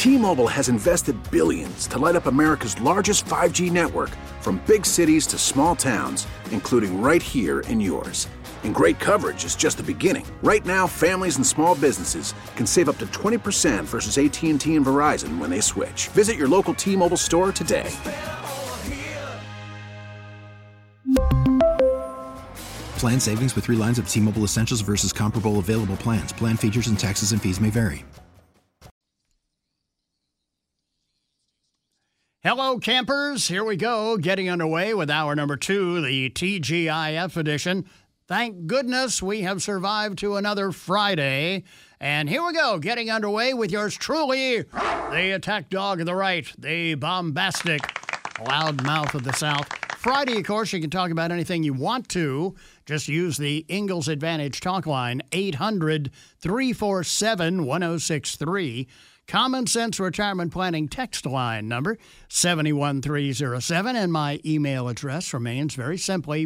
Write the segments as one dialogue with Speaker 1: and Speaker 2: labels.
Speaker 1: T-Mobile has invested billions to light up America's largest 5G network, from big cities to small towns, including right here in yours. And great coverage is just the beginning. Right now, families and small businesses can save up to 20% versus AT&T and Verizon when they switch. Visit your local T-Mobile store today.
Speaker 2: Plan savings with 3 lines of T-Mobile Essentials versus comparable available plans. Plan features and taxes and fees may vary.
Speaker 3: Hello, campers. Here we go, getting underway with hour number 2, the TGIF edition. Thank goodness we have survived to another Friday. And here we go, getting underway with yours truly, the attack dog of the right, the bombastic loudmouth of the South. Friday, of course, you can talk about anything you want to. Just use the Ingalls Advantage talk line, 800-347-1063. Common Sense Retirement Planning text line number, 71307. And my email address remains very simply,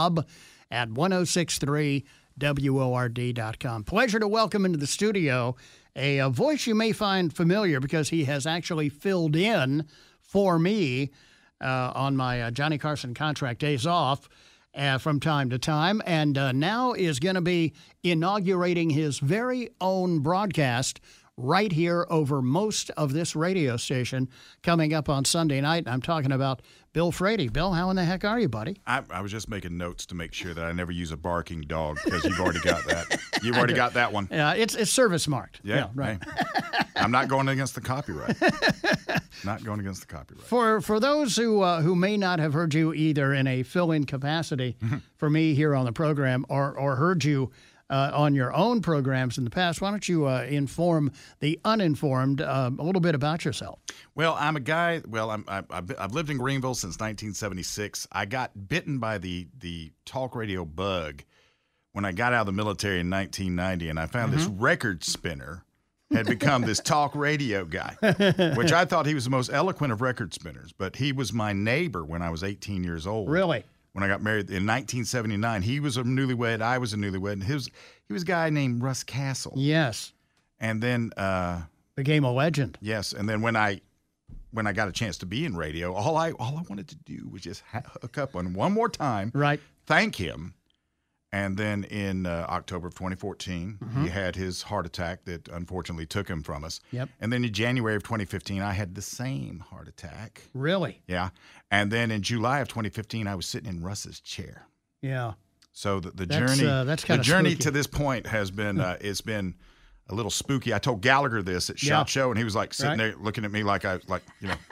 Speaker 3: bob@1063word.com. Pleasure to welcome into the studio a voice you may find familiar because he has actually filled in for me on my Johnny Carson contract days off from time to time, and now is going to be inaugurating his very own broadcast right here over most of this radio station coming up on Sunday night. I'm talking about Bill Frady. Bill, how in the heck are you, buddy?
Speaker 4: I was just making notes to make sure that I never use a barking dog because you've already got that. You've already got that one.
Speaker 3: Yeah, it's service marked.
Speaker 4: Yeah,
Speaker 3: right.
Speaker 4: Hey, I'm not going against the copyright. Not going against the copyright.
Speaker 3: For those who may not have heard you either in a fill-in capacity for me here on the program or heard you on your own programs in the past, why don't you inform the uninformed a little bit about yourself?
Speaker 4: Well, I'm a guy. Well, I've lived in Greenville since 1976. I got bitten by the talk radio bug when I got out of the military in 1990, and I found this record spinner had become this talk radio guy, which I thought he was the most eloquent of record spinners, but he was my neighbor when I was 18 years old.
Speaker 3: Really?
Speaker 4: When I got married in 1979, he was a newlywed. I was a newlywed. And he was a guy named Russ Castle.
Speaker 3: Yes.
Speaker 4: And then
Speaker 3: became a legend.
Speaker 4: Yes. And then when I got a chance to be in radio, all I wanted to do was just hook up on one more time.
Speaker 3: Right.
Speaker 4: Thank him. And then in October of 2014, he had his heart attack that unfortunately took him from us.
Speaker 3: Yep.
Speaker 4: And then in January of 2015, I had the same heart attack.
Speaker 3: Really?
Speaker 4: Yeah. And then in July of 2015, I was sitting in Russ's chair.
Speaker 3: Yeah.
Speaker 4: So the
Speaker 3: that's
Speaker 4: journey
Speaker 3: spooky.
Speaker 4: to this point has been it's been a little spooky. I told Gallagher this at SHOT Show, and he was like sitting there looking at me like it was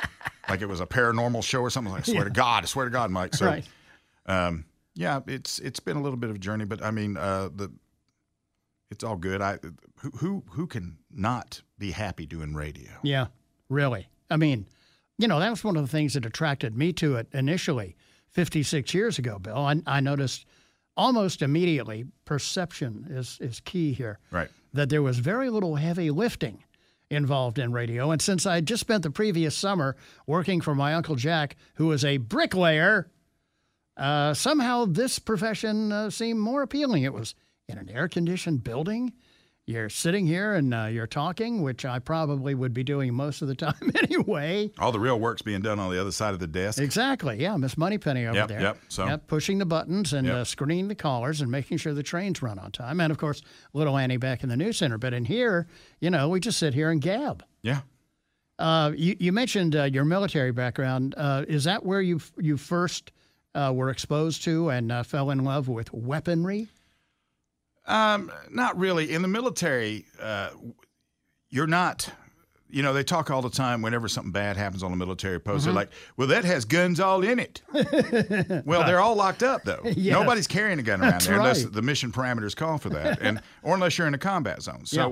Speaker 4: a paranormal show or something. Like, I swear to God, Mike. So,
Speaker 3: right.
Speaker 4: Yeah, it's been a little bit of a journey, but I mean, it's all good. Who can not be happy doing radio?
Speaker 3: Yeah, really. I mean, that was one of the things that attracted me to it initially 56 years ago, Bill. I noticed almost immediately perception is key here.
Speaker 4: Right.
Speaker 3: That there was very little heavy lifting involved in radio. And since I had just spent the previous summer working for my Uncle Jack, who was a bricklayer, somehow this profession seemed more appealing. It was in an air-conditioned building. You're sitting here and you're talking, which I probably would be doing most of the time anyway.
Speaker 4: All the real work's being done on the other side of the desk.
Speaker 3: Exactly. Yeah, Miss Moneypenny over there.
Speaker 4: Yep. So
Speaker 3: pushing the buttons and screening the callers and making sure the trains run on time. And, of course, little Annie back in the news center. But in here, we just sit here and gab.
Speaker 4: Yeah.
Speaker 3: You mentioned your military background. Is that where you first were exposed to and fell in love with weaponry?
Speaker 4: Not really. In the military, you're not, they talk all the time whenever something bad happens on a military post. They're like, well, that has guns all in it. Well, they're all locked up, though.
Speaker 3: Yes.
Speaker 4: Nobody's carrying a gun around there unless
Speaker 3: right.
Speaker 4: the mission parameters call for that, or unless you're in a combat zone. So,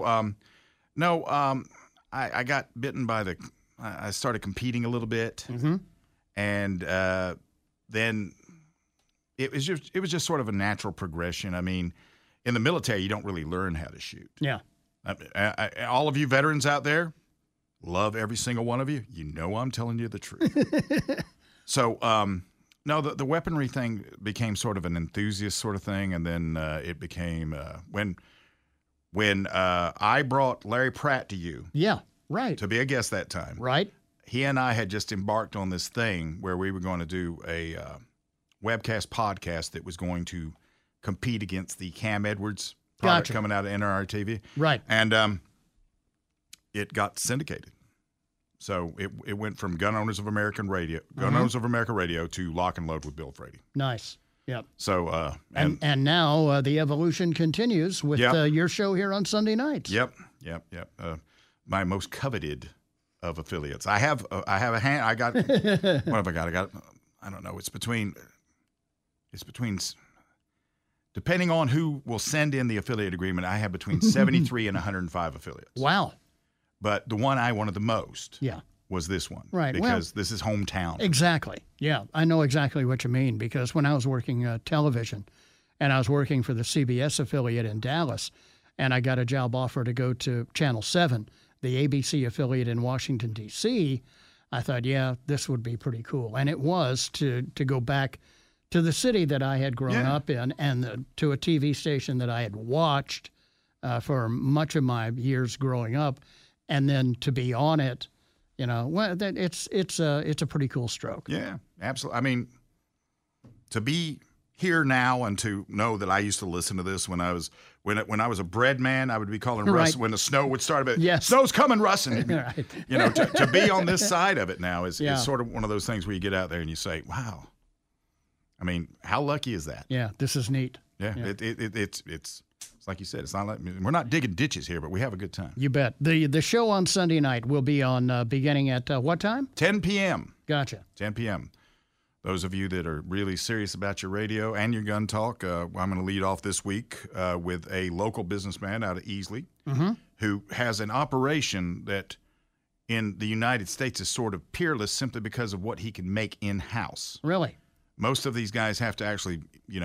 Speaker 4: I got bitten by I started competing a little bit, and then it was just sort of a natural progression. I mean, in the military, you don't really learn how to shoot.
Speaker 3: Yeah.
Speaker 4: All of you veterans out there, love every single one of you. You know I'm telling you the truth. So, no, the weaponry thing became sort of an enthusiast sort of thing, and then it became when I brought Larry Pratt to you.
Speaker 3: Yeah. Right.
Speaker 4: to be a guest that time.
Speaker 3: Right.
Speaker 4: He and I had just embarked on this thing where we were going to do a webcast podcast that was going to compete against the Cam Edwards product coming out of NRTV.
Speaker 3: Right.
Speaker 4: And it got syndicated. So it went from Gun Owners of America Radio to Lock and Load with Bill Frady.
Speaker 3: Nice. Yep.
Speaker 4: So
Speaker 3: and now the evolution continues with your show here on Sunday nights.
Speaker 4: Yep. My most coveted of affiliates. I have a hand. I got what have I got? I don't know. It's between depending on who will send in the affiliate agreement. I have between 73 and 105 affiliates.
Speaker 3: Wow.
Speaker 4: But the one I wanted the most was this one.
Speaker 3: Right.
Speaker 4: Because this is hometown.
Speaker 3: Exactly. Yeah. I know exactly what you mean, because when I was working television and I was working for the CBS affiliate in Dallas, and I got a job offer to go to Channel 7, the ABC affiliate in Washington, D.C., I thought, this would be pretty cool. And it was to go back to the city that I had grown up in and to a TV station that I had watched for much of my years growing up. And then to be on it, it's a pretty cool stroke.
Speaker 4: Yeah, absolutely. I mean, to be here now and to know that I used to listen to this when I was a bread man, I would be calling Russ when the snow would start. Snow's coming, Russ. And
Speaker 3: Right.
Speaker 4: To be on this side of it now is sort of one of those things where you get out there and you say, wow. I mean, how lucky is that?
Speaker 3: Yeah, this is neat.
Speaker 4: Yeah. It's like you said. It's not like we're not digging ditches here, but we have a good time.
Speaker 3: You bet. The show on Sunday night will be on beginning at what time?
Speaker 4: 10 p.m.
Speaker 3: Gotcha.
Speaker 4: 10 p.m. Those of you that are really serious about your radio and your gun talk, I'm going to lead off this week with a local businessman out of Easley who has an operation that in the United States is sort of peerless simply because of what he can make in-house.
Speaker 3: Really?
Speaker 4: Most of these guys have to actually,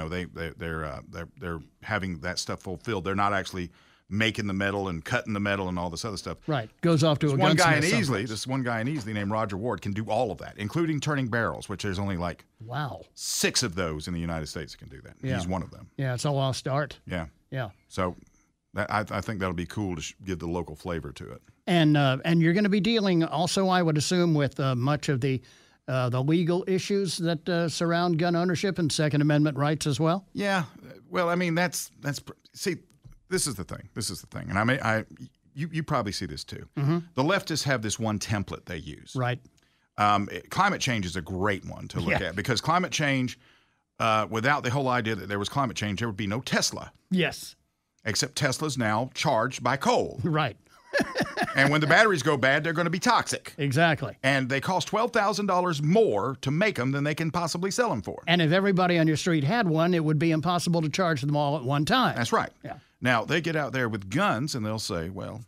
Speaker 4: they're having that stuff fulfilled. They're not actually making the metal and cutting the metal and all this other stuff.
Speaker 3: Right. Goes off to a
Speaker 4: one guy in
Speaker 3: gunsmith.
Speaker 4: Easley. This one guy in Easley named Roger Ward can do all of that, including turning barrels, which there's only like 6 of those in the United States that can do that.
Speaker 3: Yeah.
Speaker 4: He's one of them.
Speaker 3: Yeah, it's a lost art.
Speaker 4: Yeah.
Speaker 3: Yeah.
Speaker 4: So I think that'll be cool to give the local flavor to it.
Speaker 3: And you're going to be dealing also, I would assume, with much of the legal issues that surround gun ownership and Second Amendment rights as well?
Speaker 4: Yeah. Well, I mean, see, this is the thing. And you probably see this too. Mm-hmm. The leftists have this one template they use.
Speaker 3: Right.
Speaker 4: Climate change is a great one to look at because climate change, without the whole idea that there was climate change, there would be no Tesla.
Speaker 3: Yes.
Speaker 4: Except Tesla's now charged by coal.
Speaker 3: Right.
Speaker 4: And when the batteries go bad, they're going to be toxic.
Speaker 3: Exactly.
Speaker 4: And they cost $12,000 more to make them than they can possibly sell them for.
Speaker 3: And if everybody on your street had one, it would be impossible to charge them all at one time.
Speaker 4: That's right.
Speaker 3: Yeah.
Speaker 4: Now, they get out there with guns and they'll say, well,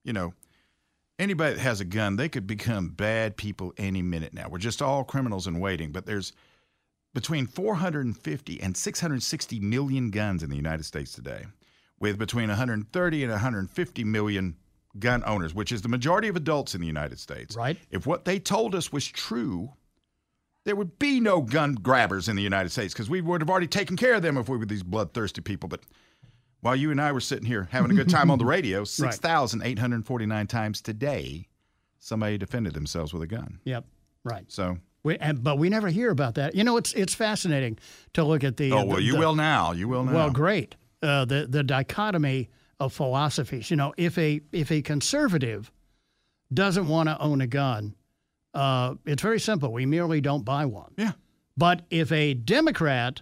Speaker 4: anybody that has a gun, they could become bad people any minute now. We're just all criminals in waiting. But there's between 450 and 660 million guns in the United States today, with between 130 and 150 million gun owners, which is the majority of adults in the United States.
Speaker 3: Right.
Speaker 4: If what they told us was true, there would be no gun grabbers in the United States because we would have already taken care of them if we were these bloodthirsty people. But while you and I were sitting here having a good time on the radio, 6,849 times today, somebody defended themselves with a gun.
Speaker 3: Yep. Right.
Speaker 4: So,
Speaker 3: but we never hear about that. It's fascinating to look at the.
Speaker 4: You will now. You will now.
Speaker 3: Well, great. The dichotomy of philosophies. If a conservative doesn't want to own a gun, it's very simple. We merely don't buy one.
Speaker 4: Yeah.
Speaker 3: But if a Democrat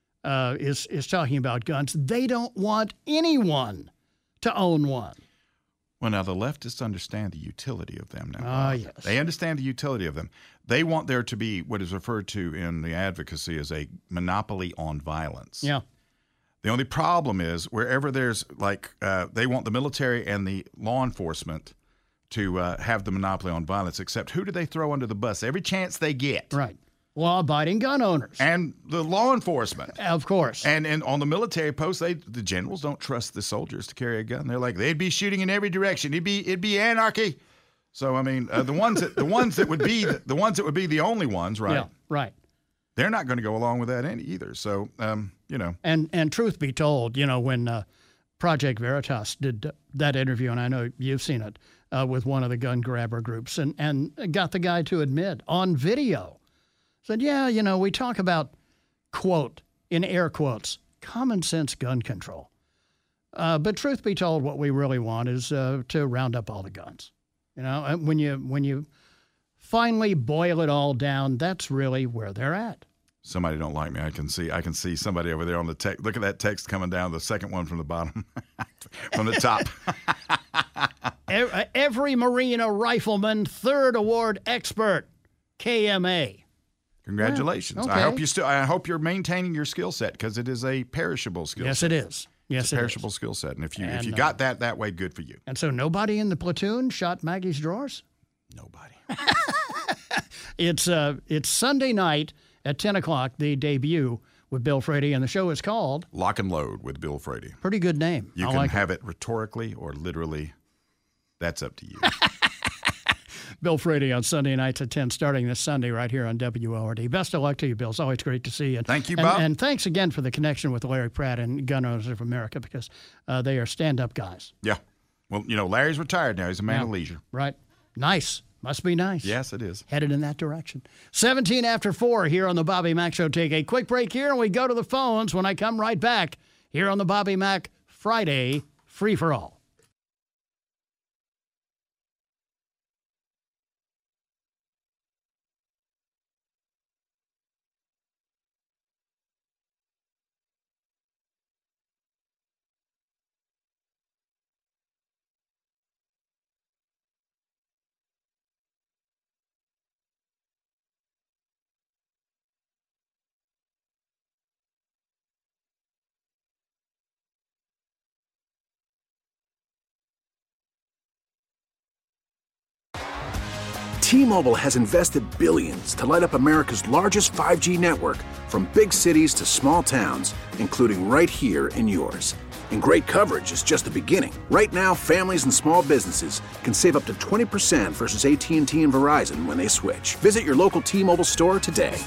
Speaker 3: is talking about guns, they don't want anyone to own one.
Speaker 4: Well, now the leftists understand the utility of them now.
Speaker 3: Yes.
Speaker 4: They understand the utility of them. They want there to be what is referred to in the advocacy as a monopoly on violence.
Speaker 3: Yeah.
Speaker 4: The only problem is wherever there's they want the military and the law enforcement to have the monopoly on violence, except who do they throw under the bus every chance they get?
Speaker 3: Right. Law-abiding gun owners.
Speaker 4: And the law enforcement.
Speaker 3: Of course.
Speaker 4: And on the military posts, the generals don't trust the soldiers to carry a gun. They're like, they'd be shooting in every direction. It'd be anarchy. So I mean, the ones that would be the only ones, right?
Speaker 3: Yeah, right.
Speaker 4: They're not going to go along with that either. So,
Speaker 3: And truth be told, when Project Veritas did that interview, and I know you've seen it, with one of the gun grabber groups and got the guy to admit on video. Said, yeah, we talk about, quote, in air quotes, common sense gun control. But truth be told, what we really want is to round up all the guns. When you finally boil it all down, that's really where they're at.
Speaker 4: Somebody don't like me. I can see somebody over there on the text. Look at that text coming down, the second one from the bottom, from the top.
Speaker 3: Every Marine a rifleman, third award expert, KMA.
Speaker 4: Congratulations.
Speaker 3: Yeah, okay.
Speaker 4: I hope you're maintaining your skill set because it is a perishable skill
Speaker 3: Yes,
Speaker 4: set.
Speaker 3: it is. Yes,
Speaker 4: it's a perishable skill set. And if you got that way, good for you.
Speaker 3: And so nobody in the platoon shot Maggie's drawers?
Speaker 4: Nobody.
Speaker 3: It's Sunday night at 10 o'clock, the debut with Bill Frady, and the show is called
Speaker 4: Lock and Load with Bill Frady.
Speaker 3: Pretty good name.
Speaker 4: You can have it rhetorically or literally. That's up to you.
Speaker 3: Bill Frady on Sunday nights at 10, starting this Sunday right here on WORD. Best of luck to you, Bill. It's always great to see you.
Speaker 4: Thank you, Bob.
Speaker 3: And thanks again for the connection with Larry Pratt and Gun Owners of America because they are stand-up guys.
Speaker 4: Yeah. Well, Larry's retired now. He's a man of leisure.
Speaker 3: Right. Nice. Must be nice.
Speaker 4: Yes, it is.
Speaker 3: Headed in that direction. 17 after 4 here on the Bobby Mack Show. Take a quick break here, and we go to the phones when I come right back here on the Bobby Mack Friday Free-for-All.
Speaker 1: T-Mobile has invested billions to light up America's largest 5G network, from big cities to small towns, including right here in yours. And great coverage is just the beginning. Right now, families and small businesses can save up to 20% versus AT&T and Verizon when they switch. Visit your local T-Mobile store today.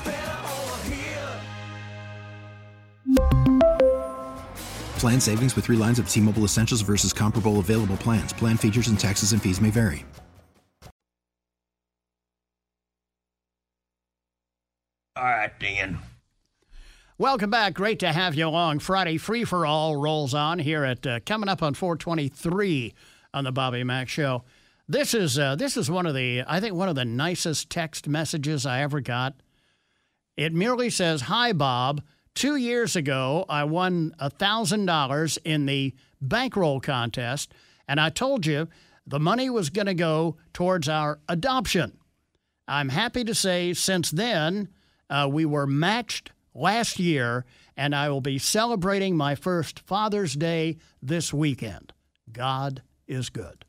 Speaker 2: Plan savings with 3 lines of T-Mobile Essentials versus comparable available plans. Plan features and taxes and fees may vary.
Speaker 5: All right, then.
Speaker 3: Welcome back. Great to have you along. Friday Free-for-All rolls on here at coming up on 423 on the Bobby Mack Show. This is one of the nicest text messages I ever got. It merely says, "Hi, Bob. 2 years ago, I won $1,000 in the bankroll contest, and I told you the money was going to go towards our adoption. I'm happy to say since then, we were matched last year, and I will be celebrating my first Father's Day this weekend. God is good."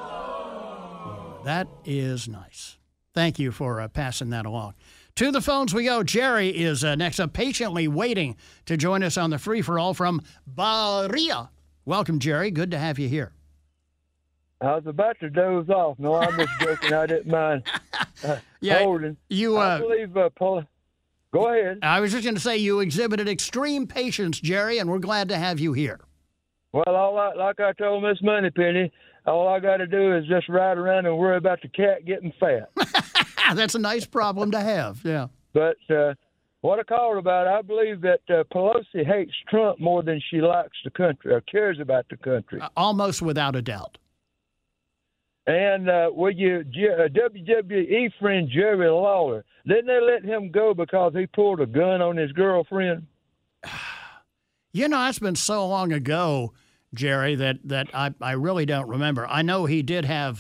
Speaker 3: That is nice. Thank you for passing that along. To the phones we go. Jerry is next up, patiently waiting to join us on the Free-for-All from Bahia. Welcome, Jerry. Good to have you here.
Speaker 6: I was about to doze off. No, I'm just joking. I didn't mind holding. I believe go ahead.
Speaker 3: I was just going to say you exhibited extreme patience, Jerry, and we're glad to have you here.
Speaker 6: Well, like I told Miss Moneypenny, all I got to do is just ride around and worry about the cat getting fat.
Speaker 3: That's a nice problem to have, yeah.
Speaker 6: But what I called about, I believe that Pelosi hates Trump more than she likes the country or cares about the country.
Speaker 3: Almost without a doubt.
Speaker 6: And with your WWE friend Jerry Lawler, didn't they let him go because he pulled a gun on his girlfriend?
Speaker 3: That's been so long ago, Jerry, that I really don't remember. I know he did have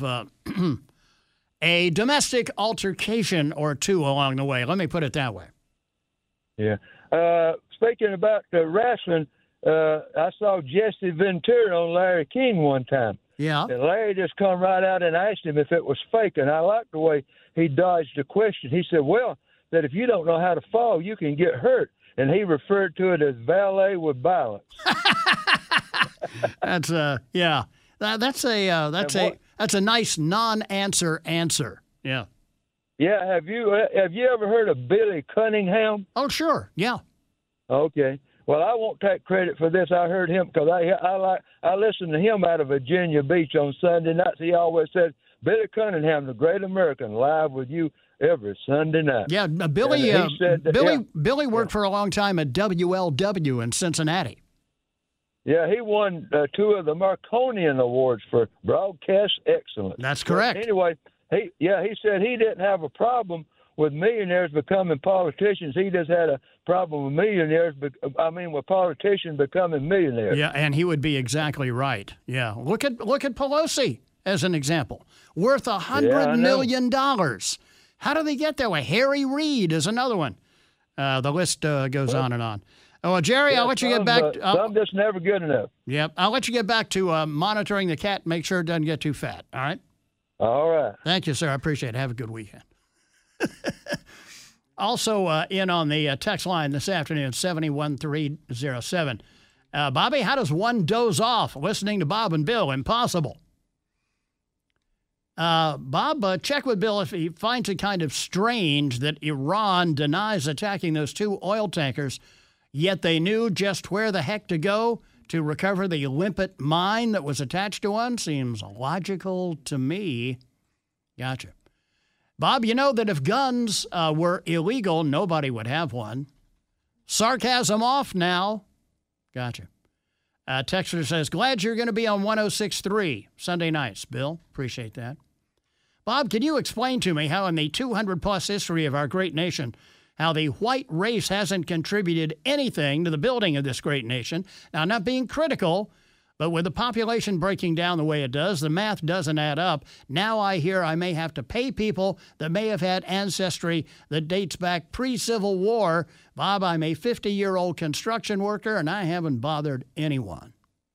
Speaker 3: a domestic altercation or two along the way. Let me put it that way.
Speaker 6: Yeah. Speaking about wrestling, I saw Jesse Ventura on Larry King one time.
Speaker 3: Yeah.
Speaker 6: And Larry just come right out and asked him if it was fake, and I liked the way he dodged the question. He said, well, that if you don't know how to fall, you can get hurt. And he referred to it as valet with balance.
Speaker 3: That's That's a nice non-answer answer. Yeah.
Speaker 6: Yeah. Have you ever heard of Billy Cunningham?
Speaker 3: Oh, sure. Yeah.
Speaker 6: Okay. Well, I won't take credit for this. I heard him because I listened to him out of Virginia Beach on Sunday nights. He always said, Billy Cunningham, the great American, live with you every Sunday night.
Speaker 3: Yeah, Billy. Billy worked for a long time at WLW in Cincinnati.
Speaker 6: Yeah, he won 2 of the Marconian Awards for broadcast excellence.
Speaker 3: That's correct.
Speaker 6: But anyway, he said he didn't have a problem with millionaires becoming politicians. He just had a problem with with politicians becoming millionaires.
Speaker 3: Yeah, and he would be exactly right. Yeah, look at Pelosi as an example, worth $100 million. How do they get that way? Harry Reid is another one. The list goes on and on. Oh, well, Jerry, I'll let you get back.
Speaker 6: Some just never good enough.
Speaker 3: Yep, I'll let you get back to monitoring the cat. Make sure it doesn't get too fat. All right.
Speaker 6: All right.
Speaker 3: Thank you, sir. I appreciate it. Have a good weekend. Also in on the text line this afternoon, 71307. Bobby, how does one doze off listening to Bob and Bill? Impossible. Bob, check with Bill if he finds it kind of strange that Iran denies attacking those 2 oil tankers, yet they knew just where the heck to go to recover the limpet mine that was attached to one. Seems logical to me. Gotcha. Bob, you know that if guns were illegal, nobody would have one. Sarcasm off now. Gotcha. Texter says, glad you're going to be on 106.3 Sunday nights, Bill. Appreciate that. Bob, can you explain to me how in the 200-plus history of our great nation, how the white race hasn't contributed anything to the building of this great nation? Now, I'm not being critical, but with the population breaking down the way it does, the math doesn't add up. Now I hear I may have to pay people that may have had ancestry that dates back pre-Civil War. Bob, I'm a 50-year-old construction worker, and I haven't bothered anyone.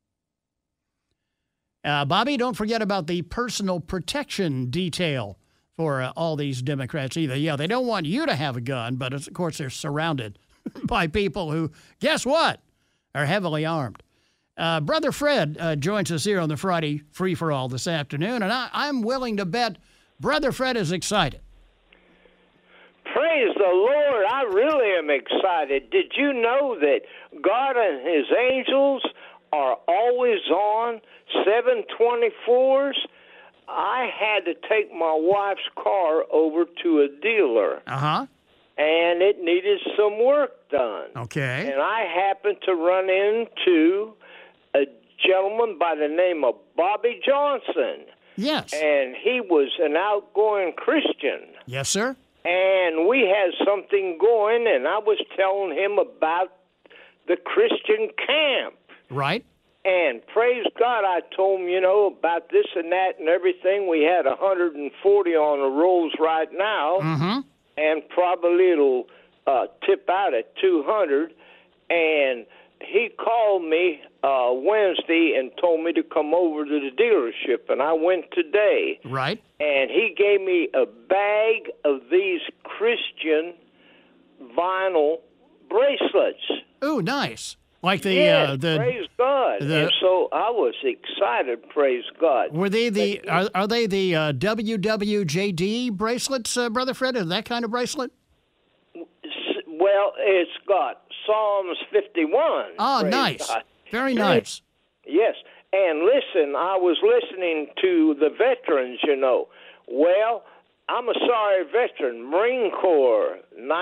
Speaker 3: Bobby, don't forget about the personal protection detail for all these Democrats either. Yeah, they don't want you to have a gun, but of course they're surrounded by people who, guess what, are heavily armed. Brother Fred joins us here on the Friday Free-for-All this afternoon, and I'm willing to bet Brother Fred is excited.
Speaker 5: Praise the Lord. I really am excited. Did you know that God and his angels are always on 724s? I had to take my wife's car over to a dealer.
Speaker 3: Uh-huh.
Speaker 5: And it needed some work done.
Speaker 3: Okay.
Speaker 5: And I happened to run into a gentleman by the name of Bobby Johnson.
Speaker 3: Yes.
Speaker 5: And he was an outgoing Christian.
Speaker 3: Yes, sir.
Speaker 5: And we had something going, and I was telling him about the Christian camp.
Speaker 3: Right.
Speaker 5: And praise God, I told him, about this and that and everything. We had 140 on the rolls right now.
Speaker 3: Mm-hmm.
Speaker 5: And probably it'll tip out at 200. And he called me Wednesday and told me to come over to the dealership, and I went today.
Speaker 3: Right.
Speaker 5: And he gave me a bag of these Christian vinyl bracelets.
Speaker 3: Ooh, nice. Like the
Speaker 5: yes, praise God. And so I was excited, praise God.
Speaker 3: Were they are they the WWJD bracelets, Brother Fred? Is that kind of bracelet?
Speaker 5: Well, it's got Psalms 51.
Speaker 3: Oh, nice. God. Very nice.
Speaker 5: Yes. And listen, I was listening to the veterans, Well, I'm a sorry veteran, Marine Corps,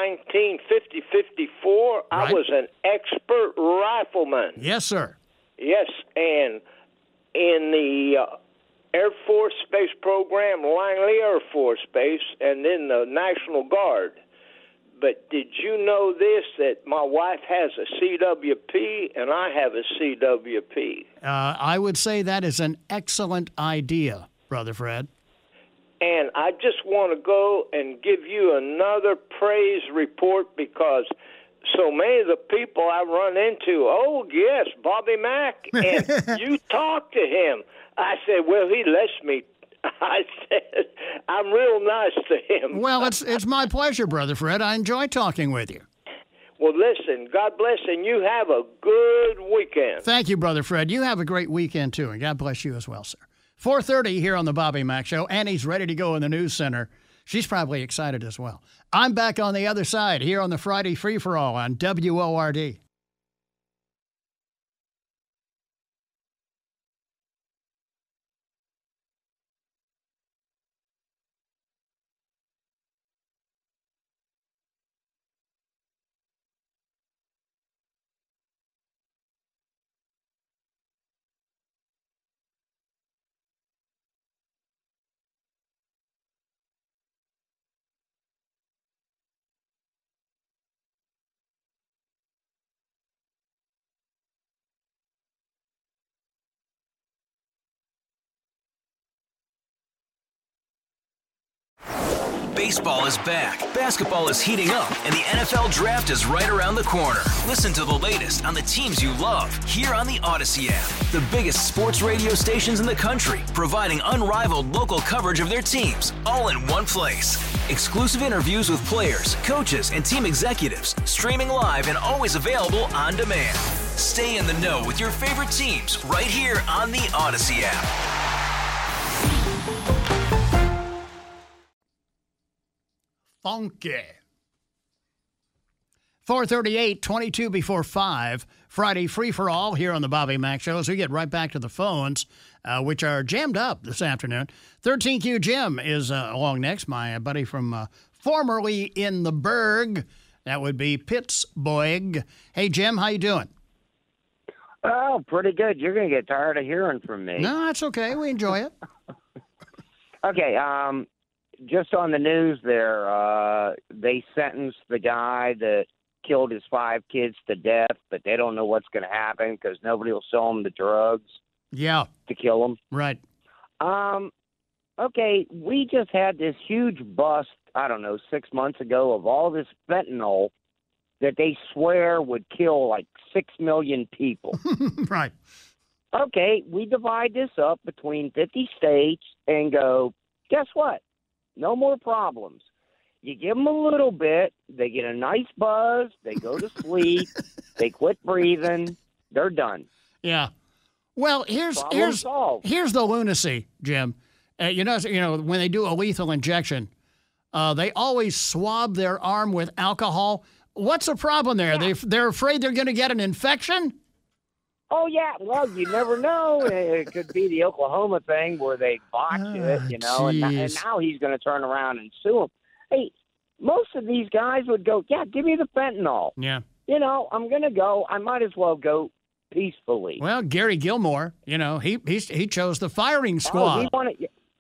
Speaker 5: 1950-54. Right. I was an expert rifleman.
Speaker 3: Yes, sir.
Speaker 5: Yes, and in the Air Force Space Program, Langley Air Force Base, and then the National Guard. But did you know this, that my wife has a CWP and I have a CWP?
Speaker 3: I would say that is an excellent idea, Brother Fred.
Speaker 5: And I just want to go and give you another praise report because so many of the people I run into, oh, yes, Bobby Mack, and you talk to him. I said, well, he lets me. I said, I'm real nice to him.
Speaker 3: Well, it's my pleasure, Brother Fred. I enjoy talking with you.
Speaker 5: Well, listen, God bless, and you have a good weekend.
Speaker 3: Thank you, Brother Fred. You have a great weekend, too, and God bless you as well, sir. 4:30 here on the Bobby Mack Show. Annie's ready to go in the news center. She's probably excited as well. I'm back on the other side here on the Friday Free-for-All on WORD.
Speaker 7: Baseball is back, basketball is heating up, and the NFL Draft is right around the corner. Listen to the latest on the teams you love here on the Odyssey app. The biggest sports radio stations in the country, providing unrivaled local coverage of their teams, all in one place. Exclusive interviews with players, coaches, and team executives, streaming live and always available on demand. Stay in the know with your favorite teams right here on the Odyssey app.
Speaker 3: Funky. 4:38, 22 before 5, Friday free-for-all here on the Bobby Mack Show. As we get right back to the phones, which are jammed up this afternoon. 13Q Jim is along next, my buddy from formerly in the Berg. That would be Pittsburgh. Hey, Jim, how you doing?
Speaker 8: Oh, pretty good. You're going to get tired of hearing from me.
Speaker 3: No, that's okay. We enjoy it.
Speaker 8: Okay, just on the news there, they sentenced the guy that killed his 5 kids to death, but they don't know what's going to happen because nobody will sell them the drugs to kill them.
Speaker 3: Right.
Speaker 8: Okay, we just had this huge bust, 6 months ago of all this fentanyl that they swear would kill like 6 million people.
Speaker 3: Right.
Speaker 8: Okay, we divide this up between 50 states and go, guess what? No more problems. You give them a little bit, they get a nice buzz, they go to sleep, they quit breathing, they're done.
Speaker 3: Yeah. Well, here's the lunacy, Jim. You know, when they do a lethal injection, they always swab their arm with alcohol. What's the problem there? Yeah. They're afraid they're going to get an infection?
Speaker 8: Oh, yeah. Well, you never know. It could be the Oklahoma thing where they botch it, you know, and now he's going to turn around and sue him. Hey, most of these guys would go, yeah, give me the fentanyl.
Speaker 3: Yeah.
Speaker 8: You know, I'm going to go. I might as well go peacefully.
Speaker 3: Well, Gary Gilmore, you know, he chose the firing squad.
Speaker 8: Oh, he wanted,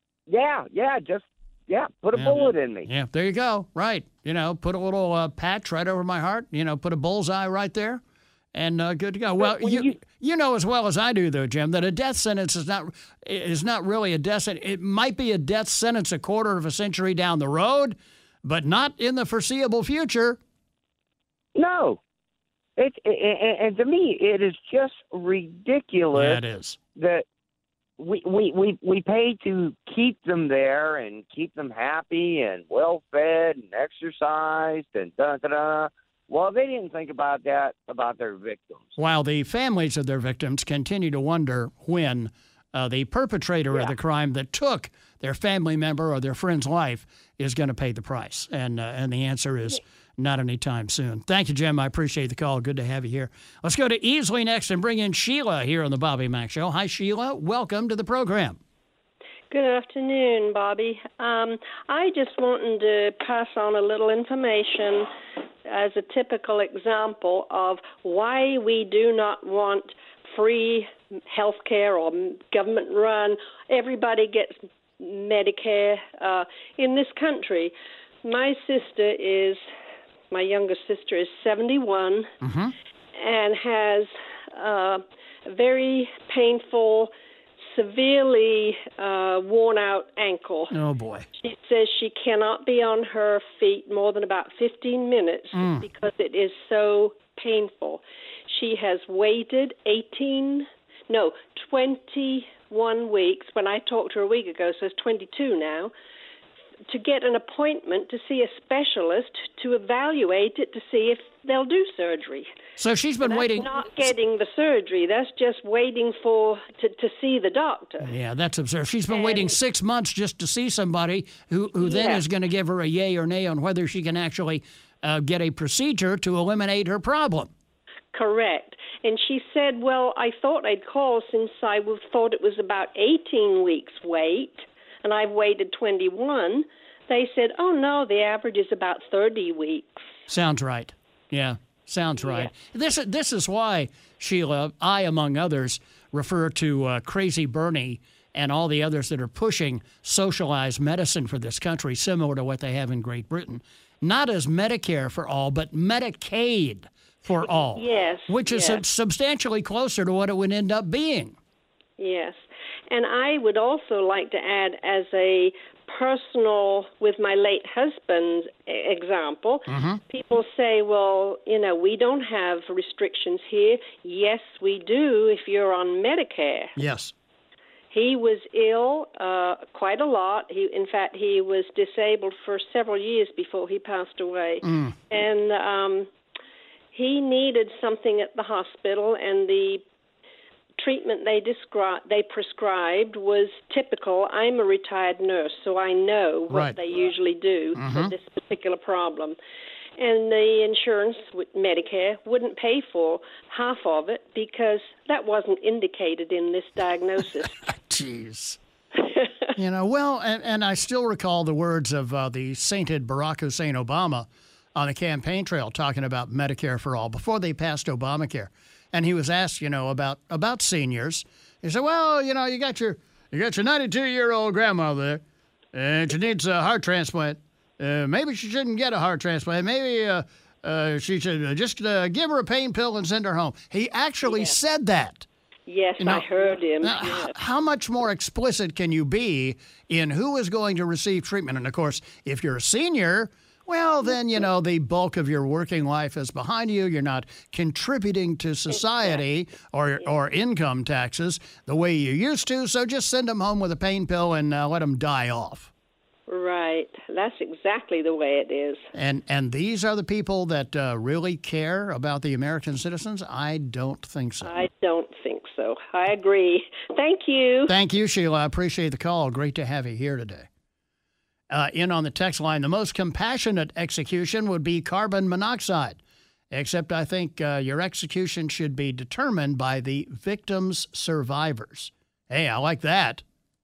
Speaker 8: put a bullet in me.
Speaker 3: Yeah, there you go. Right. You know, put a little patch right over my heart. You know, put a bullseye right there. And good to go. Well, you know as well as I do, though, Jim, that a death sentence is not really a death sentence. It might be a death sentence a quarter of a century down the road, but not in the foreseeable future.
Speaker 8: No. And to me, it is just ridiculous.
Speaker 3: Yeah, it is.
Speaker 8: That we pay to keep them there and keep them happy and well-fed and exercised and da-da-da. Well, they didn't think about that, about their victims.
Speaker 3: While the families of their victims continue to wonder when the perpetrator of the crime that took their family member or their friend's life is going to pay the price. And the answer is not anytime soon. Thank you, Jim. I appreciate the call. Good to have you here. Let's go to Easley next and bring in Sheila here on the Bobby Mack Show. Hi, Sheila. Welcome to the program.
Speaker 9: Good afternoon, Bobby. I just wanted to pass on a little information as a typical example of why we do not want free health care or government-run. Everybody gets Medicare in this country. My youngest sister is 71 and has a very painful, severely worn-out ankle.
Speaker 3: Oh, boy.
Speaker 9: She says she cannot be on her feet more than about 15 minutes because it is so painful. She has waited 21 weeks. When I talked to her a week ago, so it's 22 now, to get an appointment to see a specialist to evaluate it to see if they'll do surgery.
Speaker 3: So she's been waiting.
Speaker 9: Not getting the surgery. That's just waiting to see the doctor.
Speaker 3: Yeah, that's absurd. She's been waiting 6 months just to see somebody who then is going to give her a yay or nay on whether she can actually get a procedure to eliminate her problem.
Speaker 9: Correct. And she said, well, I thought I'd call since I thought it was about 18 weeks wait, and I've waited 21. They said, oh, no, the average is about 30 weeks.
Speaker 3: Sounds right. Yeah, sounds right. Yeah. This is why, Sheila, I, among others, refer to Crazy Bernie and all the others that are pushing socialized medicine for this country, similar to what they have in Great Britain. Not as Medicare for all, but Medicaid for all.
Speaker 9: Yes.
Speaker 3: Which is substantially closer to what it would end up being.
Speaker 9: Yes. And I would also like to add, as a personal, with my late husband's example, people say, well, we don't have restrictions here. Yes, we do if you're on Medicare.
Speaker 3: Yes.
Speaker 9: He was ill quite a lot. In fact, he was disabled for several years before he passed away. And he needed something at the hospital, and the treatment they prescribed was typical. I'm a retired nurse, so I know what they usually do for this particular problem. And the insurance, Medicare, wouldn't pay for half of it because that wasn't indicated in this diagnosis.
Speaker 3: Jeez. Well, and I still recall the words of the sainted Barack Hussein Obama on the campaign trail talking about Medicare for all before they passed Obamacare. And he was asked, about seniors. He said, well, you got your 92-year-old grandmother, and she needs a heart transplant. Maybe she shouldn't get a heart transplant. Maybe she should just give her a pain pill and send her home. He actually said that.
Speaker 9: Yes, I heard him.
Speaker 3: How much more explicit can you be in who is going to receive treatment? And, of course, if you're a senior, well, then, the bulk of your working life is behind you. You're not contributing to society or income taxes the way you used to. So just send them home with a pain pill and let them die off.
Speaker 9: Right. That's exactly the way it is.
Speaker 3: And these are the people that really care about the American citizens? I don't think so.
Speaker 9: I don't think so. I agree. Thank you.
Speaker 3: Thank you, Sheila. I appreciate the call. Great to have you here today. In on the text line, the most compassionate execution would be carbon monoxide, except I think your execution should be determined by the victim's survivors. Hey, I like that.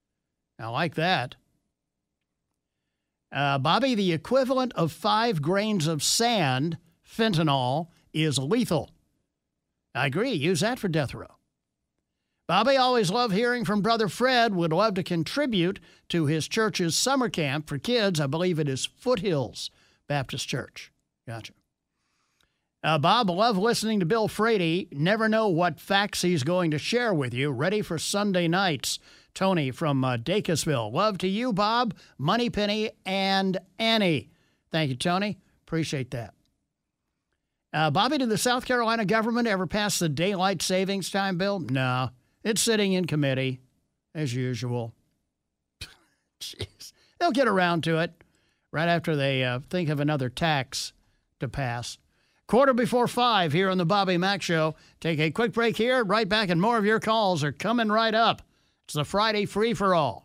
Speaker 3: Bobby, the equivalent of 5 grains of sand, fentanyl, is lethal. I agree. Use that for death row. Bobby, always love hearing from Brother Fred. Would love to contribute to his church's summer camp for kids. I believe it is Foothills Baptist Church. Gotcha. Bob, love listening to Bill Frady. Never know what facts he's going to share with you. Ready for Sunday nights. Tony from Dacusville. Love to you, Bob, Moneypenny, and Annie. Thank you, Tony. Appreciate that. Bobby, did the South Carolina government ever pass the daylight savings time bill? No. It's sitting in committee, as usual. Jeez. They'll get around to it right after they think of another tax to pass. 5:15 here on the Bobby Mack Show. Take a quick break here. Right back, and more of your calls are coming right up. It's the Friday Free-for-All.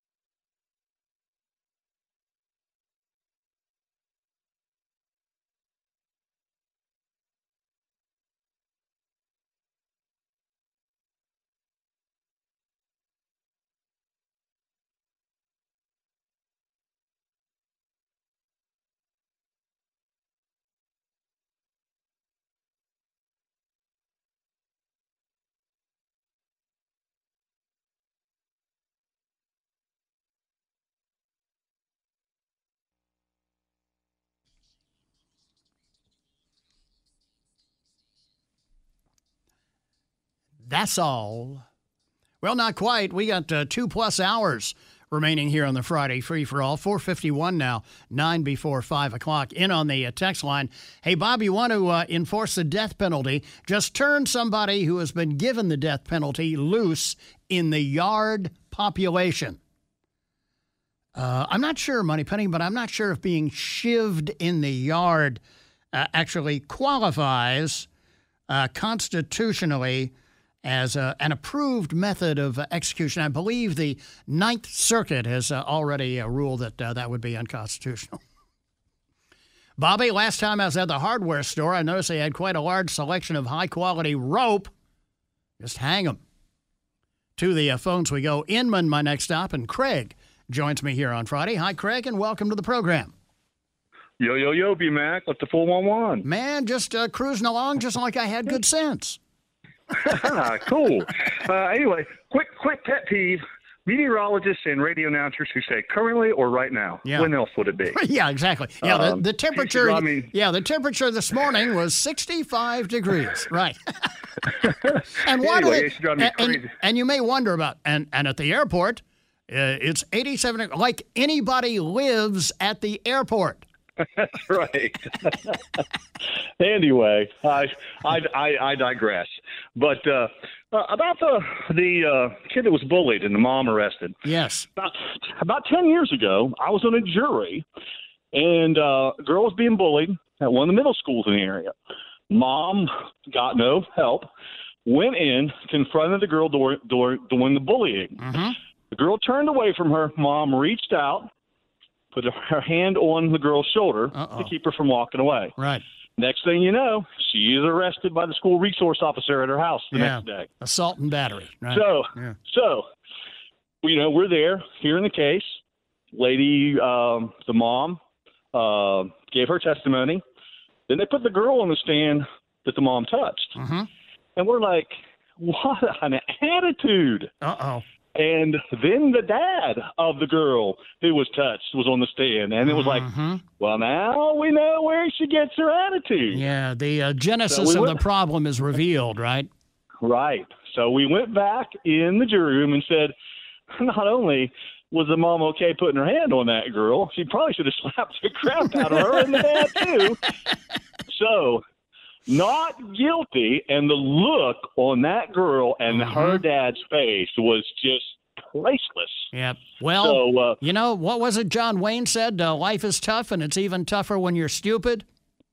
Speaker 3: That's all. Well, not quite. We got 2+ hours remaining here on the Friday Free-for-All. 4:51 now, 9 before 5 o'clock. In on the text line. Hey, Bob, you want to enforce the death penalty? Just turn somebody who has been given the death penalty loose in the yard population. I'm not sure, Moneypenny, but I'm not sure if being shivved in the yard actually qualifies constitutionally as an approved method of execution. I believe the Ninth Circuit has already ruled that that would be unconstitutional. Bobby, last time I was at the hardware store, I noticed they had quite a large selection of high-quality rope. Just hang them. To the phones we go. Inman, my next stop, and Craig joins me here on Friday. Hi, Craig, and welcome to the program.
Speaker 10: Yo, B-Mac, what's the 411?
Speaker 3: Man, just cruising along just like I had good sense.
Speaker 10: Cool. Anyway, quick pet peeve. Meteorologists and radio announcers who say currently or right now. Yeah. When else would it be?
Speaker 3: Yeah, exactly. Yeah, the temperature. The temperature this morning was 65 degrees. Right. And why
Speaker 10: anyway, do they? And
Speaker 3: you may wonder about and at the airport, It's 87, like anybody lives at the airport.
Speaker 11: That's right. Anyway, I digress. But about the kid that was bullied and the mom arrested.
Speaker 3: Yes.
Speaker 11: About 10 years ago, I was on a jury, and a girl was being bullied at one of the middle schools in the area. Mom got no help, went in, confronted the girl doing the bullying.
Speaker 3: Mm-hmm.
Speaker 11: The girl turned away from her. Mom reached out, put her hand on the girl's shoulder to keep her from walking away.
Speaker 3: Right.
Speaker 11: Next thing you know, she is arrested by the school resource officer at her house the next day.
Speaker 3: Assault and battery. Right.
Speaker 11: So, we're there, hearing the case. Lady, the mom, gave her testimony. Then they put the girl on the stand that the mom touched.
Speaker 3: Mm-hmm.
Speaker 11: And we're like, what an attitude.
Speaker 3: Uh-oh.
Speaker 11: And then the dad of the girl who was touched was on the stand. And it was like, well, now we know where she gets her attitude.
Speaker 3: Yeah, the genesis of the problem is revealed, right?
Speaker 11: Right. So we went back in the jury room and said, not only was the mom okay putting her hand on that girl, she probably should have slapped the crap out of her and the dad, too. So, not guilty, and the look on that girl and her dad's face was just priceless.
Speaker 3: Yeah. Well, what was it John Wayne said? Life is tough, and it's even tougher when you're stupid.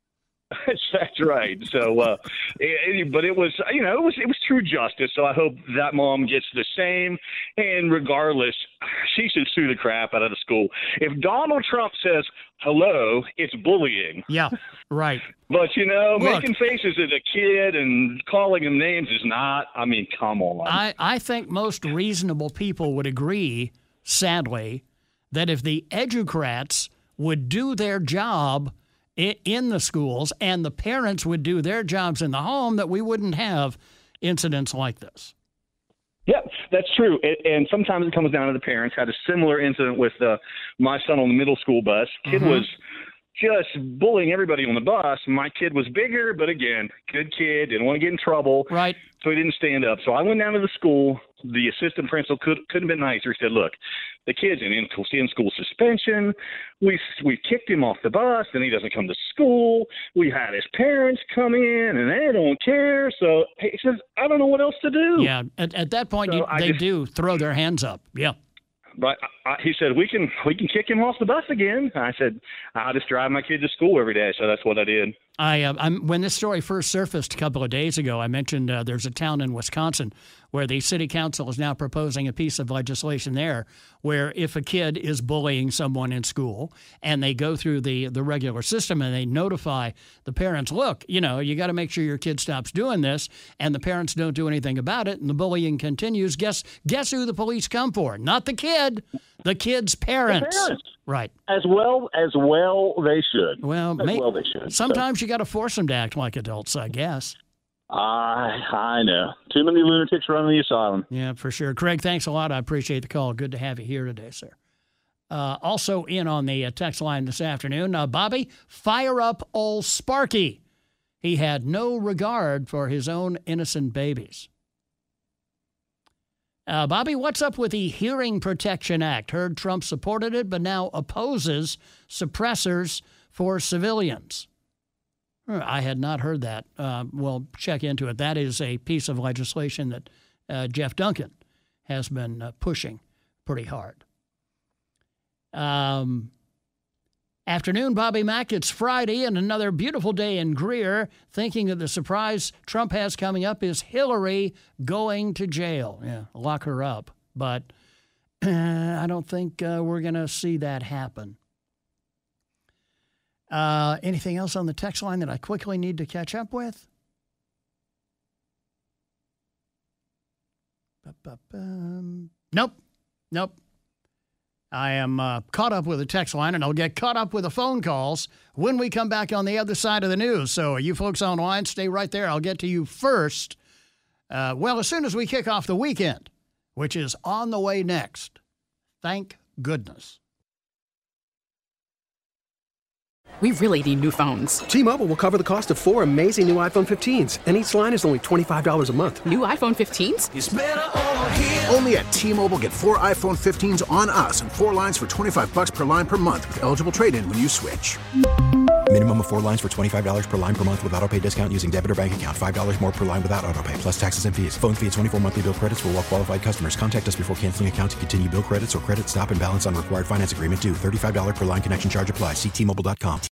Speaker 11: That's right. So, but it was, it was true justice. So I hope that mom gets the same. And regardless, she should sue the crap out of the school. If Donald Trump says hello, it's bullying.
Speaker 3: Yeah, right.
Speaker 11: But making faces at a kid and calling him names is not. I mean, come on.
Speaker 3: I think most reasonable people would agree, sadly, that if the educrats would do their job in the schools and the parents would do their jobs in the home, that we wouldn't have incidents like this.
Speaker 11: Yeah, that's true. And sometimes it comes down to the parents. Had a similar incident with my son on the middle school bus. Kid was just bullying everybody on the bus. My kid was bigger, but again, good kid, didn't want to get in trouble.
Speaker 3: Right.
Speaker 11: So he didn't stand up. So I went down to the school. The assistant principal couldn't have been nicer. He said, look, the kid's in school suspension. We kicked him off the bus, and he doesn't come to school. We had his parents come in, and they don't care. So he says, I don't know what else to do.
Speaker 3: Yeah, at that point,
Speaker 11: So
Speaker 3: they do throw their hands up. Yeah.
Speaker 11: But he said, we can kick him off the bus again. I said, I'll just drive my kid to school every day. So that's what I did.
Speaker 3: When this story first surfaced a couple of days ago, I mentioned there's a town in Wisconsin where the city council is now proposing a piece of legislation there where if a kid is bullying someone in school and they go through the regular system and they notify the parents, look, you got to make sure your kid stops doing this, and the parents don't do anything about it and the bullying continues, guess who the police come for? Not the kid, the kid's parents.
Speaker 11: The parents.
Speaker 3: Right.
Speaker 11: As well they should.
Speaker 3: Well,
Speaker 11: they should.
Speaker 3: Sometimes you got to force them to act like adults, I guess.
Speaker 11: I know. Too many lunatics running the asylum.
Speaker 3: Yeah, for sure. Craig, thanks a lot. I appreciate the call. Good to have you here today, sir. Also in on the text line this afternoon, Bobby, fire up old Sparky. He had no regard for his own innocent babies. Bobby, what's up with the Hearing Protection Act? Heard Trump supported it, but now opposes suppressors for civilians. I had not heard that. We'll check into it. That is a piece of legislation that Jeff Duncan has been pushing pretty hard. Afternoon, Bobby Mack. It's Friday and another beautiful day in Greer. Thinking of the surprise Trump has coming up is Hillary going to jail. Yeah, lock her up. But I don't think we're going to see that happen. Anything else on the text line that I quickly need to catch up with? Nope. I am caught up with the text line, and I'll get caught up with the phone calls when we come back on the other side of the news. So you folks online, stay right there. I'll get to you first. As soon as we kick off the weekend, which is on the way next. Thank goodness.
Speaker 12: We really need new phones.
Speaker 13: T-Mobile will cover the cost of 4 amazing new iPhone 15s, and each line is only $25 a month.
Speaker 12: New iPhone 15s?
Speaker 1: It's better over here. Only at T-Mobile, get 4 iPhone 15s on us and 4 lines for $25 per line per month with eligible trade-in when you switch.
Speaker 2: Minimum of 4 lines for $25 per line per month with autopay discount using debit or bank account. $5 more per line without autopay, plus taxes and fees. Phone fee at 24 monthly bill credits for well-qualified customers. Contact us before canceling account to continue bill credits or credit stop and balance on required finance agreement due. $35 per line connection charge applies. See T-Mobile.com.